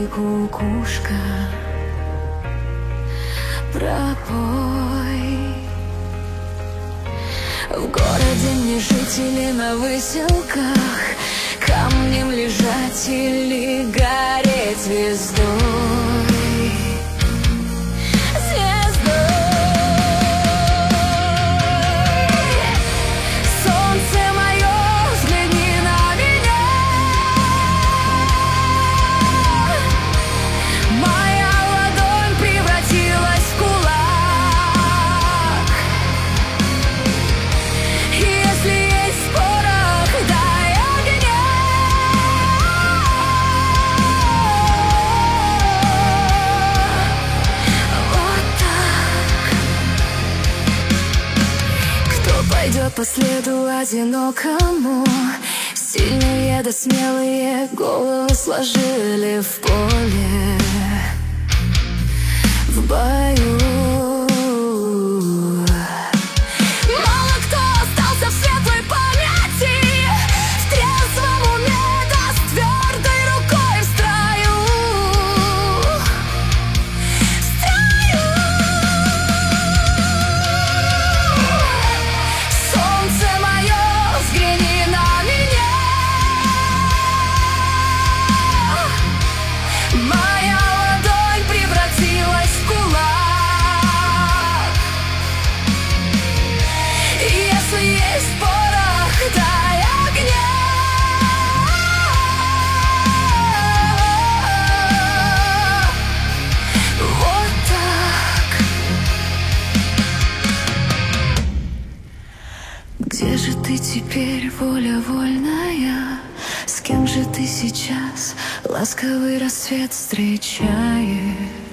ты, кукушка, пропой. В городе мне жить или на выселках, камнем лежать или гореть звездой. Пойдет по следу одинокому, сильные да смелые головы сложили в поле, в бою. Мало кто остался в светлой памяти, в трезвом уме да с твердой рукой в строю. Моя ладонь превратилась в кулак. Если есть порох, дай огня. Вот так. Где же ты теперь, воля вольная? С кем же ты сейчас ласковый рассвет встречаешь?